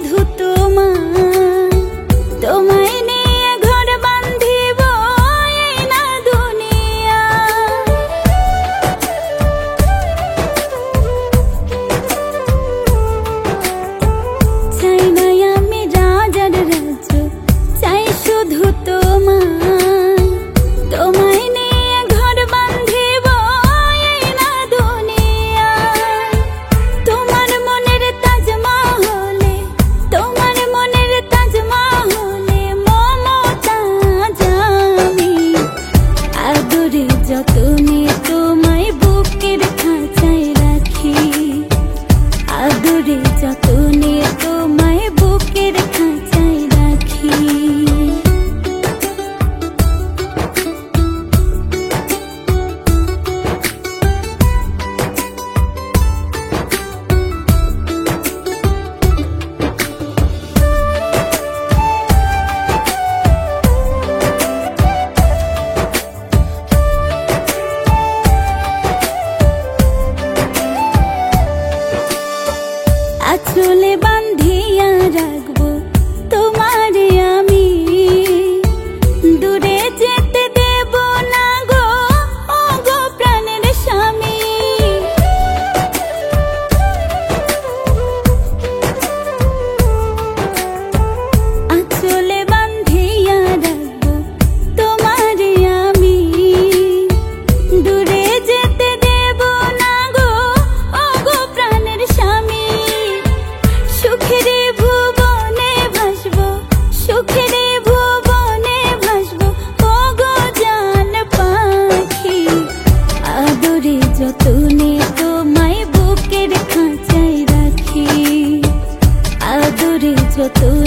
শুধু তোমায়, তোমায় নিয়ে ঘর বাঁধিব এই না দুনিয়া। চাই না আমি রাজার রাজ্য, চাই শুধু তোমায়, তোমায় নিয়ে ঘর বাঁধিব এই না দুনিয়া। তোমার মনের তাজমহলে, তোমার মনের তাজমহলে মমতাজ আমি, আদরে যতনে তোমায় বুকের খাঁচায় রাখি, আদরে যতনে তোমায় বুকের খাঁচায় রাখি। আঁচলে বাঁধিয়া রাখবো তোমারে আমি, দূরে যেতে দেব না গো, ও গো প্রাণের স্বামী। আঁচলে বাঁধিয়া রাখবো তোমারে আমি, দূরে যেতে দেব না গো, ও গো প্রাণের স্বামী। সুখের ভুবনে ভাসবো, সুখের ভুবনে ভাসবো, ও গো জান পাখি, আদরে যতনে তোমায় বুকের খাঁচায় রাখি, আদরে যতনে